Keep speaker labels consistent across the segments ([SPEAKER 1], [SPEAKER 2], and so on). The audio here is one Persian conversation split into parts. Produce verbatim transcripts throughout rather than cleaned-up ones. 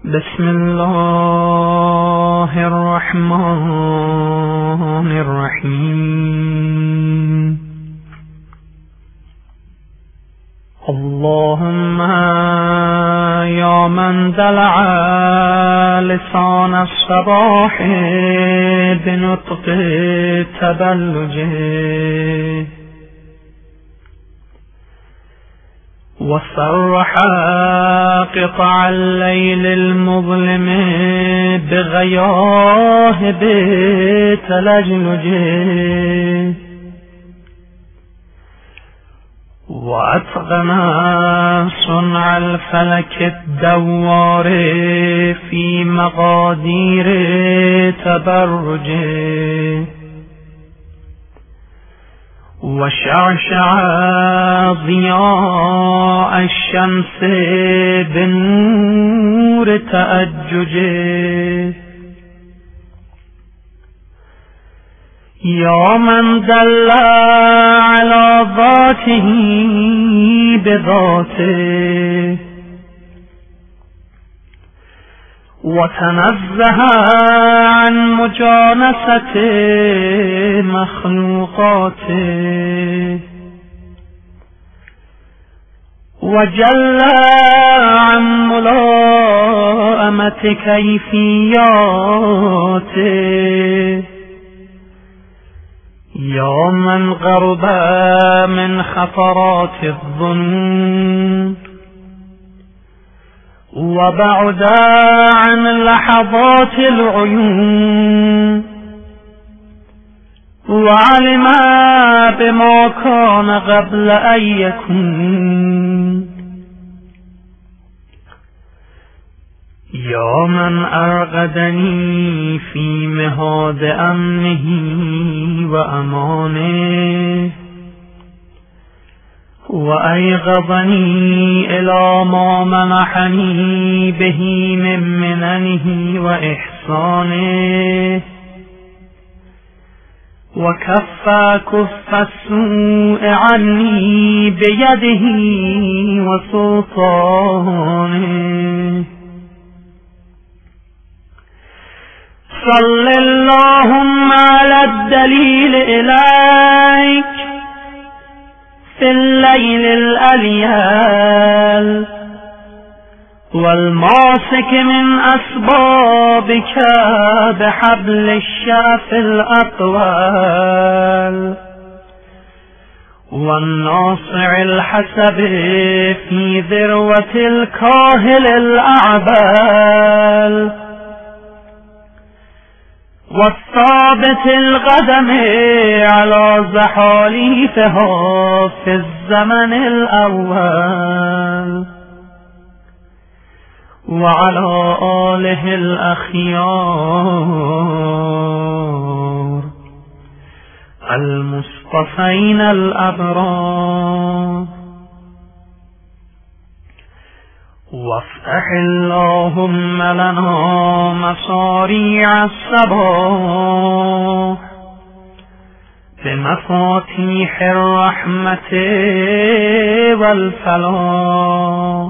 [SPEAKER 1] بسم الله الرحمن الرحیم. اللهم یا من دلع لسان الصباح بنطق تبلجه وصرح قطع الليل المظلم بغياهب تلجلجه وأتقن صنع الفلك الدوار في مقادير تبرجه وشعشع ضياء الشمس بنور تأججه يا من دل على ذاته بذاته وتنزه عن مجانسة مخلوقاته وجل عن ملائمة كيفياته يا من غرب من خطرات الظنون وبعد عن لحظات العيون وعلم بما كان قبل أن يكون يا من أرغدني في مهاد أمنه وأمانه وأيغضني إلى ما منحني به من مننه وإحسانه وكف كف السوء عني بيده وسلطانه صل اللهم على الدليل إليك في الليل الأليال والماسك من أسبابك بحبل الشرف الأطوال والناصع الحسب في ذروة الكاهل الأعبال والثابت القدم على زحاليفها في الزمن الأول وعلى آله الأخيار المصطفين الأبرار وافتح اللهم لنا مصاريع الصباح بمفاتيح الرحمة والفلاح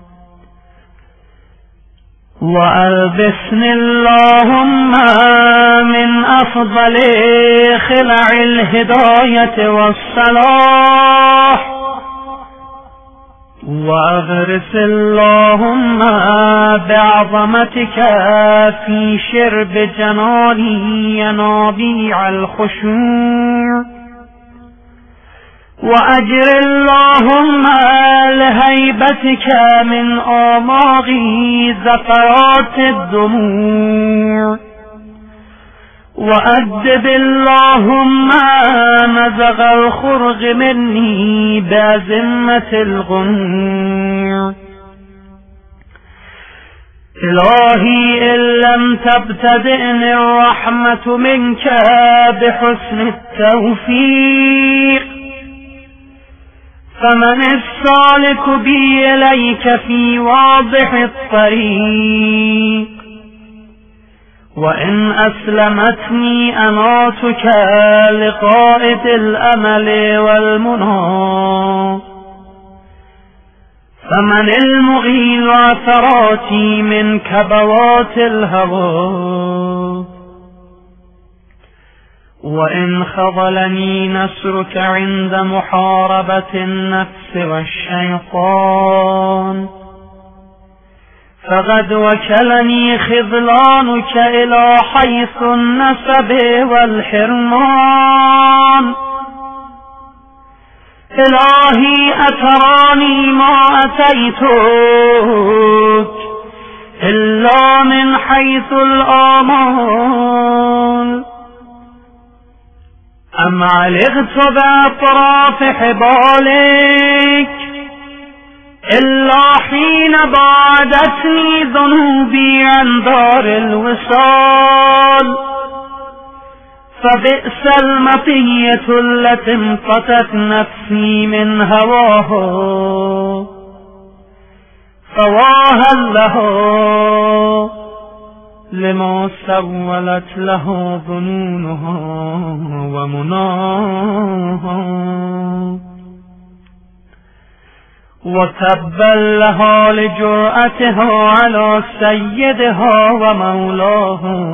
[SPEAKER 1] وألبسني اللهم من أفضل خلع الهداية والصلاح وأغرس اللهم بعظمتك في شرب جناني ينابيع الخشوع وأجر اللهم لهيبتك من آماغي زفرات الدموع وأدب اللهم نزغ الخرق مني بأزمة الغنوع إلهي إن لم تبتدئني الرحمة منك بحسن التوفيق فمن السالك بي إليك في واضح الطريق وإن أسلمتني أناتك لقائد الأمل والمنى فمن المغيل عثراتي من كبوات الهوى وإن خذلني نصرك عند محاربة النفس والشيطان فقد وكلني خذلانك إلى حيث النسب والحرمان إلهي أتراني ما أتيتك إلا من حيث الآمال أم علقت بأطراف حبالك إلا حين بعدتني ذنوبي عن دار الوصال فبئس المطية التي امتطت نفسي من هواه فواها له لما سولت له ظنونها ومناها وتبا لها لجرأتها على سيدها ومولاها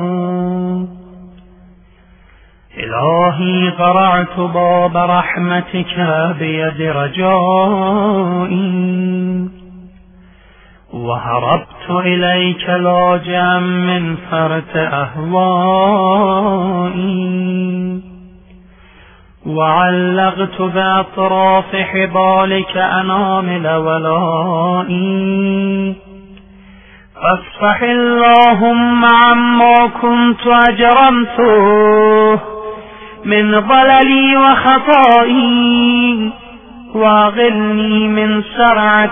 [SPEAKER 1] إلهي قرعت باب رحمتك بيد رجائي وهربت إليك لاجئا من فرط أهوائي وعلقت بأطراف حبالك أنامل ولائي فاصفح اللهم عما كنت أجرمته من ضللي وخطائي واغلني من سرعة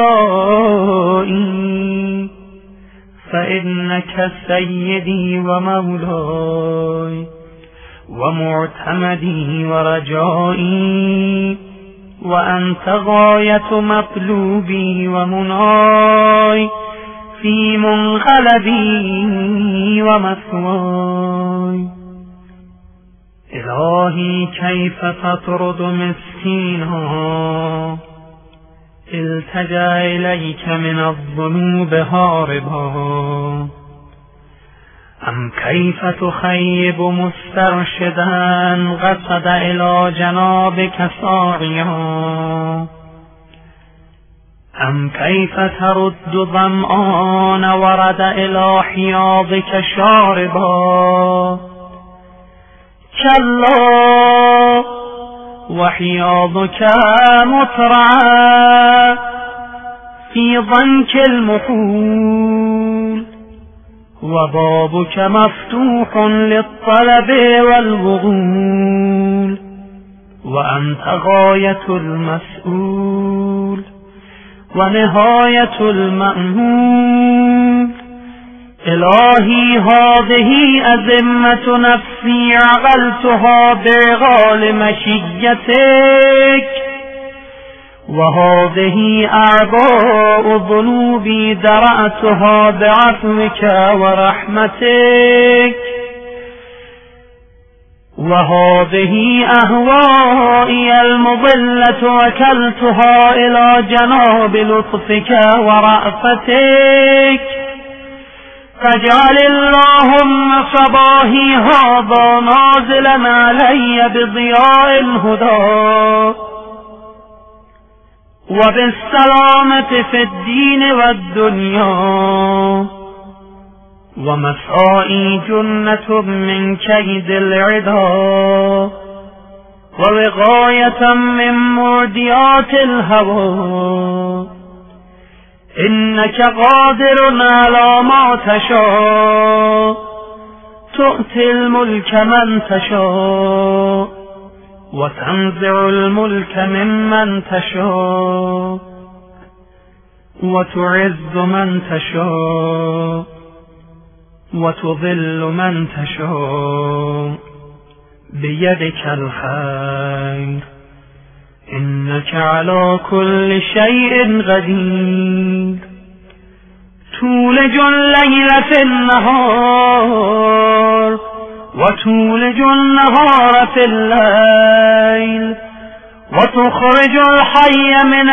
[SPEAKER 1] رضائي فإنك سيدي ومولاي ومعتمدي ورجائي وأنت غاية مطلوبي ومناي في منقلبي ومثواي إلهي كيف تطرد مسكينا التجأ إليك من الذنوب هاربا أم كيف تخيب مسترشدا قصد إلى جنابك ساعيا أم كيف ترد ظمآن ورد إلى حياضك شاربا كلا وحياضك مترعى في ضنك المحول وبابك مفتوح للطلب والوغول وأنت غاية المسؤول ونهاية المأمول إلهي هذه أزمة نفسي عقلتها برغال مشيتك وهذه أعباء ذنوبي درأتها بعفوك ورحمتك وهذه أهوائي المضلة وكلتها إلى جناب لطفك ورأفتك فاجعل اللهم صباحي هذا نازلا علي بضياء الهدى وبالسلامة في الدين والدنيا ومسائي جنة من كيد العدا ووقاية من مرديات الهوى إنك قادر على ما تشاء تؤتي الملك من تشاء وتنزع الملك ممن تشاء وتعز من تشاء وتضل من تشاء بيدك الخير إنك على كل شيء قدير تولج الليل في النهار وتولج النهار في الليل وتخرج الحي من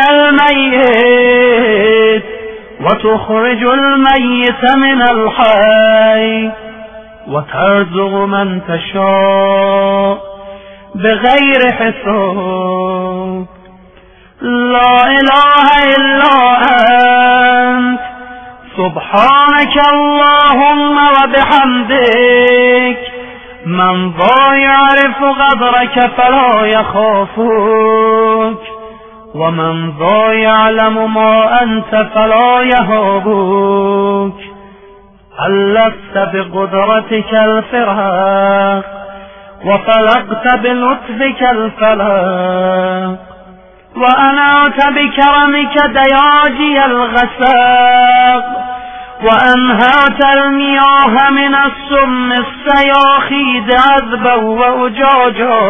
[SPEAKER 1] الميت وتخرج الميت من الحي وترزق من تشاء بغير حساب. لا إله إلا أنت سبحانك اللهم وبحمدك. من ذا يعرف قدرك فلا يخافك، ومن ذا يعلم ما أنت فلا يهابك. ألفت بقدرتك الفراق وفلقت بلطفك الفلاق، وأنعت بكرمك دياجي الغساق، وأنهرت المياه من السم السياخيد عذبا وأجاجا،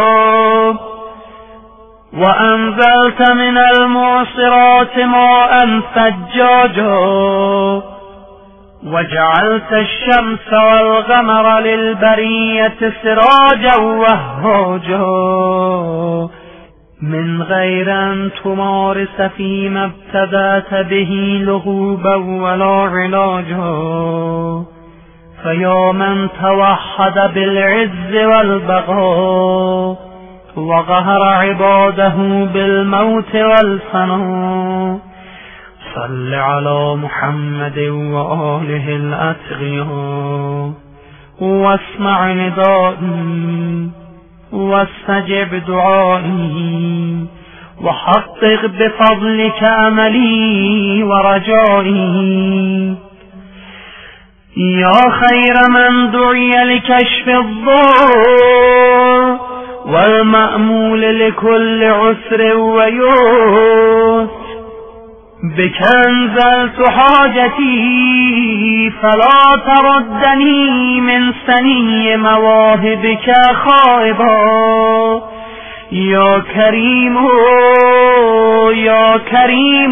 [SPEAKER 1] وأنزلت من المعصرات ماء ثجاجا، وجعلت الشمس والقمر للبرية سراجا وهاجا، من غير أن تمارس فيما ابتدأت به لغوبا ولا علاجا. فيا من توحد بالعز والبقاء وقهر عباده بالموت والفناء، صل على محمد وآله الأتقياء واسمع ندائي واستجب دعائي، وحقق بفضلك أملي ورجائي. يا خير من دعي لكشف الضر والمأمول لكل عسر ويسر، بك أنزلت حاجتي فلا تردني من سني مواهبك خائبا. يا كريم يا كريم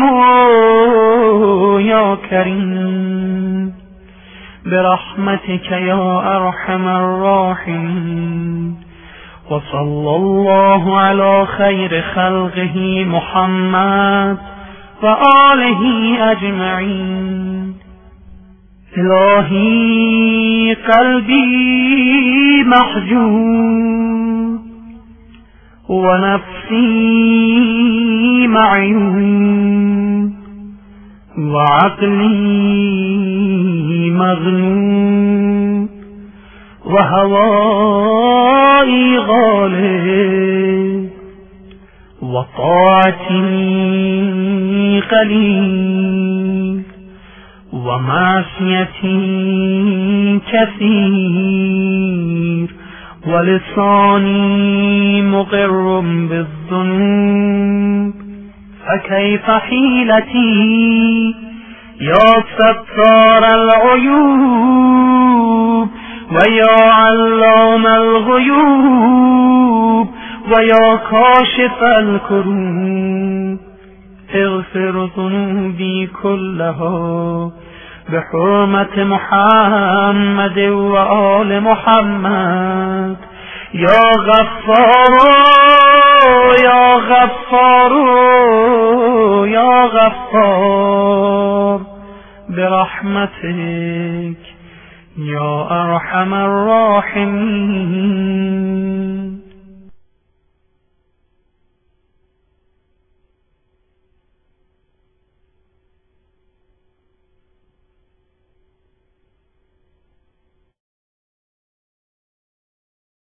[SPEAKER 1] يا كريم برحمتك يا أرحم الراحمين. وصلى الله على خير خلقه محمد وآله أجمعين. إلهي قلبي محجوب ونفسي معيوب وعقلي مغلوب وهوائي غالب وطاعتي قليل ومعصيتي كثير ولساني مقر بالذنوب. فكيف حيلتي يا ستار العيوب ويا علام الغيوب ويا كاشف الكروب. اغفر ذنوبي كلها بحرمة محمد وآل محمد. يا غفار يا غفار يا غفار برحمتك يا أرحم الراحمين.